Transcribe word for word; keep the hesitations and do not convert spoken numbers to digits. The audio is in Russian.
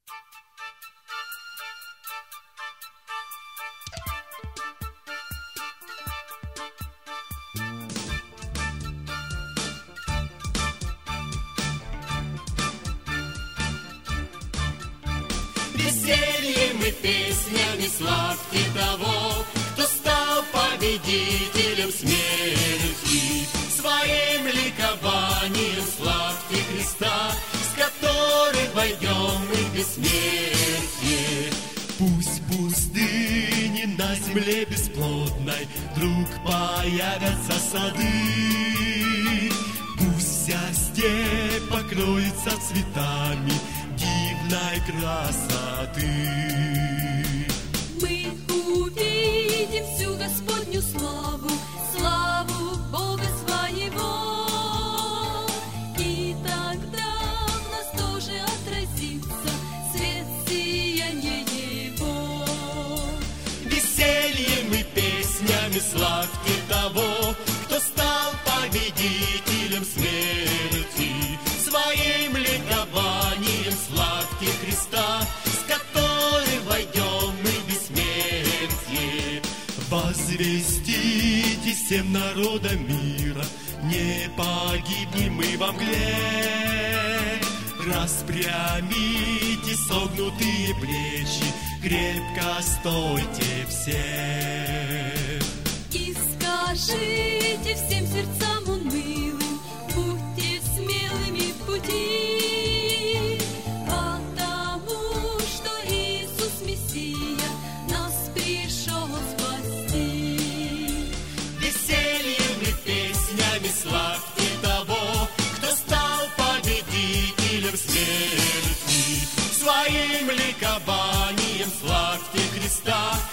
Весельем и песнями славьте того, кто стал победителем смерти. Своим ликованием славьте Христа, с которым войдем мы в бессмертие. Пусть в пустыне на земле бесплодной вдруг появятся сады. Пусть вся степь покроется цветами дивной красоты. Мы увидим всю Господню славу, славу Бога своего. И тогда в нас тоже отразится свет сияния Его. Весельем и песнями славьте того, кто стал победителем смерти. Своим ликованием славьте Христа, с которым войдем мы в бессмертие. Возвестите всем народам мира, не погибнем мы во мгле. Распрямите согнутые плечи, крепко стойте все. И скажите всем сердцам унылым, будьте смелыми в пути, потому что Иисус Мессия нас пришел спасти. Весельем и песнями славьте того, кто стал победителем смерти. Своим ликованием славьте Христа,